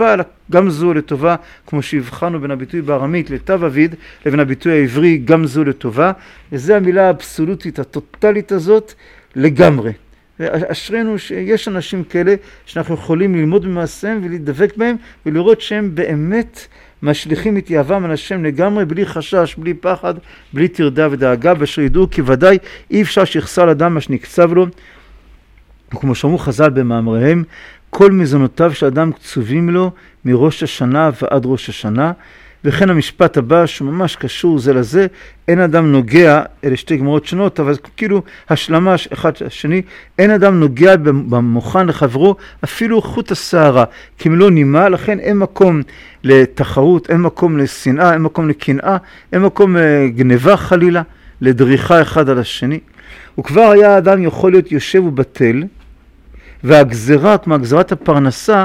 גם זו לטובה, כמו שהבחנו בין הביטוי בארמית לתו אביד, לבין הביטוי העברי, גם זו לטובה, וזה המילה האבסולוטית, הטוטלית הזאת, לגמרי. ואשרינו שיש אנשים כאלה שאנחנו יכולים ללמוד במעשיהם ולהתדבק בהם, ולראות שהם באמת משליכים את יהבם על השם לגמרי, בלי חשש, בלי פחד, בלי טרדה ודאגה, באשר ידעו כי ודאי אי אפשר שיחסר לאדם מה שנקצב לו. וכמו שאמרו חז"ל במאמריהם, כל מזונותיו של אדם קצובים לו מראש השנה ועד ראש השנה. וכן המשפט הבא שממש קשור זה לזה, אין אדם נוגע, אלה שתי גמרות שונות, אבל כאילו השלמה אחד השני, אין אדם נוגע במוכן לחברו אפילו חוט השערה, כמלוא נימה, לכן אין מקום לתחרות, אין מקום לשנאה, אין מקום לקנאה, אין מקום גניבה חלילה, לדריכה אחד על השני. וכבר היה האדם יכול להיות יושב ובטל, והגזרה, כמו הגזרת הפרנסה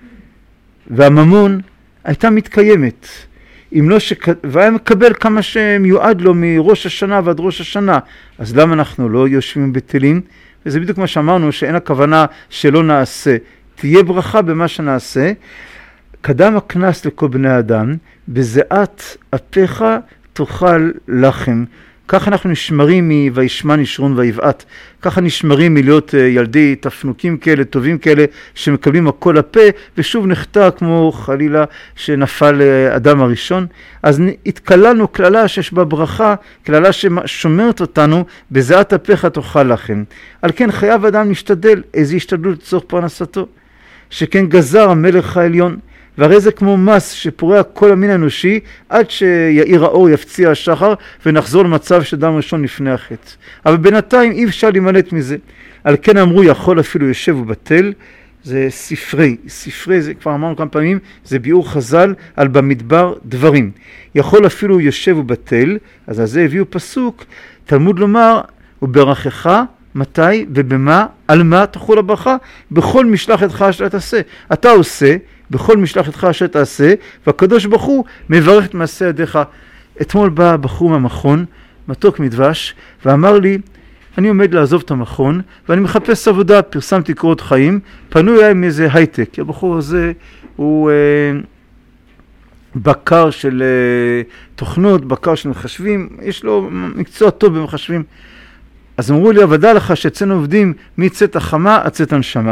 והממון, הייתה מתקיימת. אם לא והיה מקבל כמה שמיועד לו מראש השנה ועד ראש השנה. אז למה אנחנו לא יושבים בטלים? וזה בדיוק מה שאמרנו, שאין הכוונה שלא נעשה. תהיה ברכה במה שנעשה. קדם הכנס לכל בני האדם, בזיעת אפיך תאכל לחם. ככה אנחנו נשמרים וישמן ישרון ויבעט. ככה נשמרים מלהיות ילדי תפנוקים כאלה, טובים כאלה, שמקבלים הכל לפה, ושוב נחטא כמו חלילה שנפל אדם הראשון. אז התקללנו כללה שיש בה ברכה, כללה ששומרת אותנו, בזיעת אפיך תאכל לחם. על כן חייב אדם להשתדל, איזה השתדלות לצורך פרנסתו. שכן גזר המלך העליון. והרי זה כמו מס שפורע כל המין האנושי עד שיאיר האור יפציע השחר ונחזור למצב שדם ראשון לפני החטא. אבל בינתיים אי אפשר להימלט מזה. על כן אמרו יכול אפילו יושב ובטל, זה ספרי, זה כבר אמרנו כמה פעמים, זה ביאור חז"ל על במדבר דברים. יכול אפילו יושב ובטל, אז על זה הביאו פסוק, תלמוד לומר, וברכך מתי ובמה, על מה תחול הברכה? בכל משלחתך אשר תעשה. אתה עושה, בכל משלחתך אשר תעשה, והקדוש ברוך הוא מברך את מעשה ידיך. אתמול בא בחור מהמכון, מתוק מדבש, ואמר לי, אני עומד לעזוב את המכון, ואני מחפש עבודה, פרסמתי קורות חיים, פנו אליי מאיזה הייטק. הבחור הזה הוא בקר של תוכנות, בקר של מחשבים, יש לו מקצוע טוב במחשבים. אז אמרו לי, עבדה לך שאצלנו עובדים מצאת החמה עד צאת הנשמה.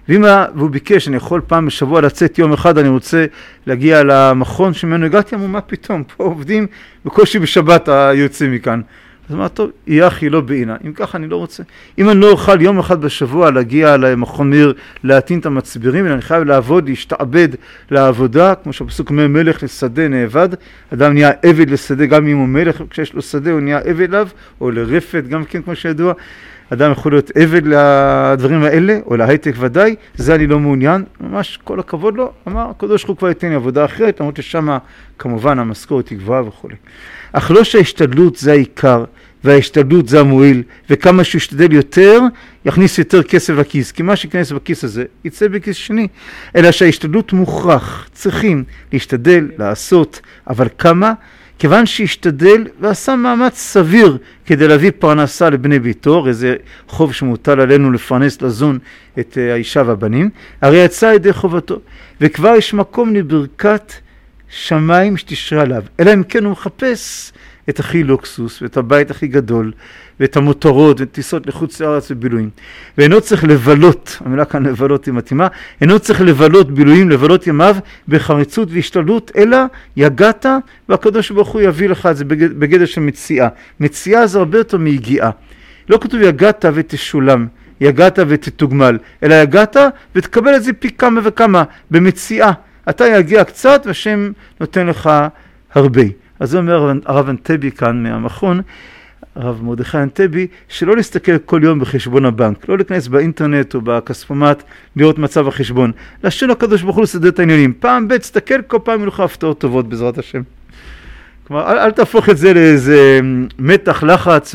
והוא ביקש, אני יכול פעם בשבוע לצאת יום אחד, אני רוצה להגיע למכון שממנו הגעתי, אמרו, מה פתאום? פה עובדים בקושי בשבת היוצאים מכאן. אז אמרה, טוב, יהיה אחי לא בעינה. אם ככה אני לא רוצה. אם אני לא אוכל יום אחד בשבוע להגיע למכון מיר, להטעין את המצבירים, אני חייב לעבוד, להשתעבד לעבודה, כמו שהפסוק אומר, מלך לשדה נאבד. אדם נהיה עבד לשדה, גם אם הוא מלך, כשיש לו שדה הוא נהיה עבד אליו, או לרפת, גם כן כמו שידוע. אדם יכול להיות עבד לדברים האלה, או להייטק ודאי, זה אני לא מעוניין, ממש כל הכבוד לו, אמר, הקדוש ברוך הוא כבר ייתן לי עבודה אחרת, למרות ששם כמובן המשכורת היא גבוהה וכו'. אך לא שההשתדלות זה העיקר, וההשתדלות זה המועיל, וכמה שהוא ישתדל יותר, יכניס יותר כסף לכיס, כי מה שיכנס בכיס הזה, יצא בכיס שני, אלא שההשתדלות מוכרח, צריכים להשתדל, לעשות, אבל כמה? כיוון שהשתדל ועשה מאמץ סביר כדי להביא פרנסה לבני ביתו, איזה חוב שמוטל עלינו לפרנס לזון את האישה והבנים, הרי יצא ידי חובתו, וכבר יש מקום לברכת שמיים שתשרה עליו, אלא אם כן הוא מחפש את הכי לוקסוס, ואת הבית הכי גדול, ואת המותרות, ואת טיסות לחוץ לארץ ובילויים. ואינו צריך לבלות, המילה כאן לבלות היא מתאימה, אינו צריך לבלות בילויים, לבלות ימיו בחריצות והשתדלות, אלא יגעת, והקדוש ברוך הוא יביא לך את זה בגדר של מציאה. מציאה זה הרבה יותר מיגיעה. לא כתוב יגעת ותשולם, יגעת ותתוגמל, אלא יגעת ותקבל את זה פי כמה וכמה, במציאה. אתה יגיע קצת והשם נותן לך הרבה. אז זה אומר הרב אנטבי כאן מהמכון, הרב מרדכי אנטבי, שלא להסתכל כל יום בחשבון הבנק, לא להיכנס באינטרנט או בכספומט לראות מצב החשבון, להשאיר לקדוש ברוך הוא לסדר את העניינים. פעם ב' תסתכל, כל פעם יהיו לך הפתעות טובות בעזרת השם. כלומר, אל תהפוך את זה לאיזה מתח, לחץ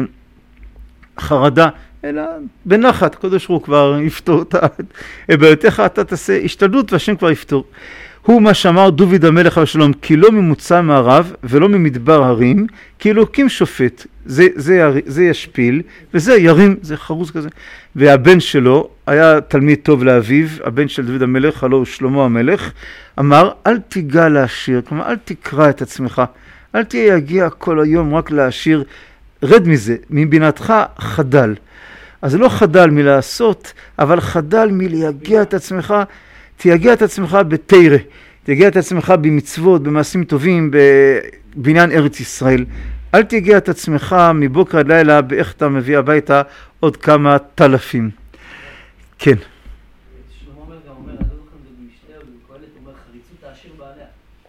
וחרדה, אלא בנחת, הקדוש ברוך הוא כבר יפתור את בעיותיך, אתה תעשה השתדלות והשם כבר יפתור. הוא מה שאמר דוד המלך אבשלום, כי לא ממוצא מערב ולא ממדבר הרים, כי אלוקים שופט, זה ישפיל, וזה ירים, זה חרוז כזה. והבן שלו היה תלמיד טוב לאביו, הבן של דוד המלך, הלא הוא שלמה המלך, אמר, אל תיגע להשאיר, כלומר, אל תקרא את עצמך, אל תהיה יגיע כל היום רק להשאיר, רד מזה, מבינתך חדל. אז לא חדל מלעשות, אבל חדל מלהגיע את עצמך, תייגע את עצמך בתירה, תייגע את עצמך במצוות, במעשים טובים, בבניין ארץ ישראל. אל תייגע את עצמך מבוקר עד לילה באיך אתה מביא הביתה עוד כמה תלפים. כן. שלמה המלך גם אומר, אני לא זוכר את זה במשתה, אבל בקהלת אומר, חריצות העשיר בעליה.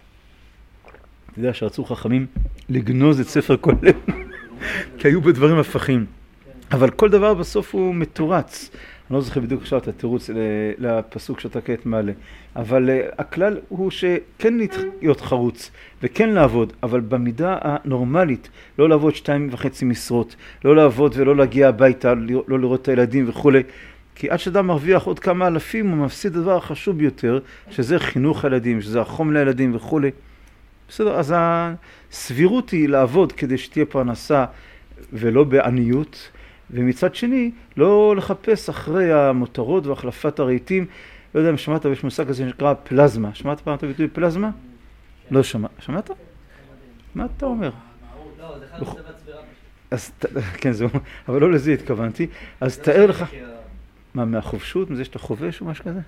אתה יודע שרצו חכמים לגנוז את ספר קהלת, כי היו בדברים הפכים. אבל כל דבר בסוף הוא מתורץ. אני לא זוכר בדיוק עכשיו את התירוץ לפסוק שאתה כעת מעלה. אבל הכלל הוא שכן להיות חרוץ וכן לעבוד, אבל במידה הנורמלית, לא לעבוד 2.5 משרות, לא לעבוד ולא להגיע הביתה, לא לראות את הילדים וכו'. כי עד שאדם מרוויח עוד כמה אלפים, הוא מפסיד הדבר החשוב ביותר, שזה חינוך הילדים, שזה החום לילדים וכו'. בסדר, אז הסבירות היא לעבוד כדי שתהיה פרנסה ולא בעניות, ומצד שני, לא לחפש אחרי המותרות והחלפת הרהיטים. לא יודע אם שמעת, ויש מושג כזה שנקרא פלזמה. שמעת פעם את הביטוי פלזמה? לא שמעת? מה אתה אומר? לא, זה אחד מצוות סבירה. אז כן, זהו, אבל לא לזה התכוונתי. אז תאר לך, מה, מהחופשות, מזה שאתה חובש או משהו כזה?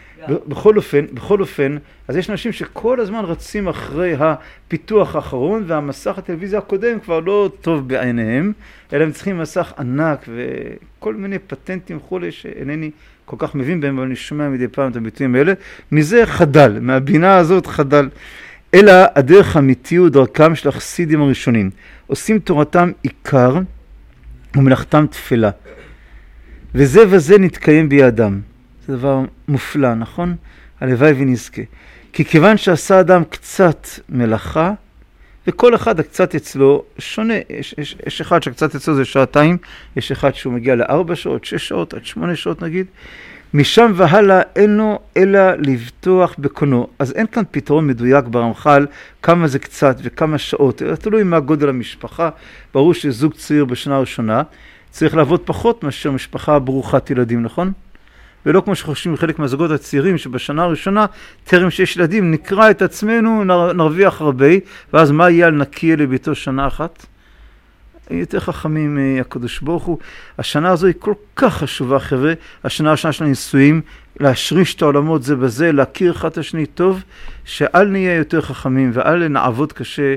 בכל אופן, אז יש אנשים שכל הזמן רצים אחרי הפיתוח האחרון, והמסך הטלוויזיה הקודם כבר לא טוב בעיניהם, אלא הם צריכים מסך ענק וכל מיני פטנטים וכולי שאינני כל כך מבין בהם, אבל אני שומע מדי פעם את הביטויים האלה. מזה חדל, מהבינה הזאת חדל. אלא הדרך האמיתי הוא דרכם של החסידים הראשונים. עושים תורתם עיקר ומלאכתם תפלה. וזה נתקיים בידם. זה דבר מופלא, נכון? הלוואי ונזכה. כי כיוון שעשה אדם קצת מלאכה, וכל אחד הקצת אצלו שונה. יש אחד שקצת אצלו זה 2 שעות, יש אחד שהוא מגיע ל4 שעות, 6 שעות, עד 8 שעות נגיד. משם והלאה אינו אלא לבטוח בקונו. אז אין כאן פתרון מדויק ברמח"ל כמה זה קצת וכמה שעות. תלוי מה גודל המשפחה. ברור שזוג צעיר בשנה הראשונה צריך לעבוד פחות מאשר משפחה ברוכת ילדים, נכון? ולא כמו שחושבים חלק מהזוגות הצעירים שבשנה הראשונה, טרם שיש ילדים, נקרא את עצמנו, נרוויח הרבה, ואז מה יהיה על נקי לביתו שנה אחת? יותר חכמים הקדוש ברוך הוא. השנה הזו היא כל כך חשובה, חבר'ה, השנה הראשונה של הנישואים, להשריש את העולמות זה בזה, להכיר אחד את השני טוב, שאל נהיה יותר חכמים ואל נעבוד קשה,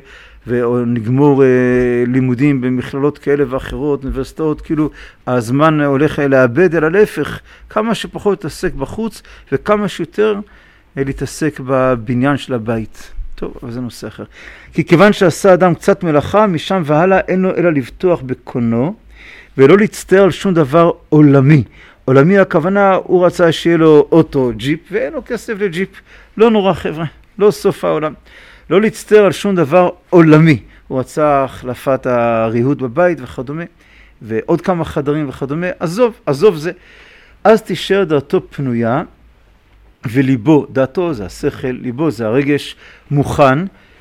ונגמור לימודים במכללות כאלה ואחרות, אוניברסיטאות, כאילו הזמן הולך לאבד, אלא להפך, כמה שפחות להתעסק בחוץ, וכמה שיותר להתעסק בבניין של הבית. טוב, אבל זה נושא אחר. כי כיוון שעשה אדם קצת מלאכה, משם והלאה אין לו אלא לבטוח בקונו, ולא להצטער על שום דבר עולמי. עולמי הכוונה, הוא רצה שיהיה לו אוטו, ג'יפ, ואין לו כסף לג'יפ. לא נורא חבר'ה, לא סוף העולם. לא להצטער על שום דבר עולמי. הוא רצה החלפת הריהוט בבית וכדומה, ועוד כמה חדרים וכדומה. עזוב זה. אז תישאר דעתו פנויה, וליבו, דעתו זה השכל, ליבו זה הרגש מוכן,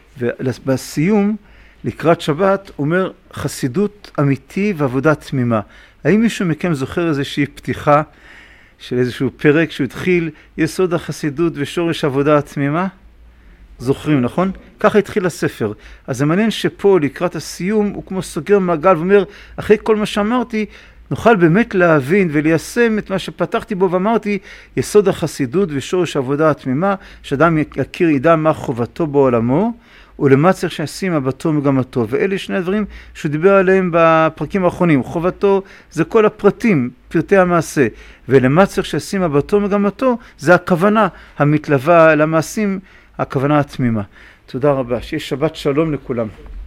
ובסיום, לקראת שבת, אומר חסידות אמיתי ועבודה תמימה. האם מישהו מכם זוכר איזושהי פתיחה של איזשהו פרק שהוא התחיל יסוד החסידות ושורש עבודה התמימה? זוכרים, נכון? ככה התחיל הספר. אז זה מעניין שפה לקראת הסיום הוא כמו סוגר מעגל ואומר, אחרי כל מה שאמרתי, נוכל באמת להבין וליישם את מה שפתחתי בו ואמרתי, יסוד החסידות ושורש העבודה התמימה, שאדם יכיר ידע מה חובתו בעולמו, ולמה צריך שישים מבטו מגמתו. ואלה שני הדברים שהוא דיבר עליהם בפרקים האחרונים. חובתו זה כל הפרטים, פרטי המעשה. ולמה צריך שישים מבטו מגמתו, זה הכוונה המתלווה למעשים, הכוונה התמימה. תודה רבה. שיש שבת שלום לכולם.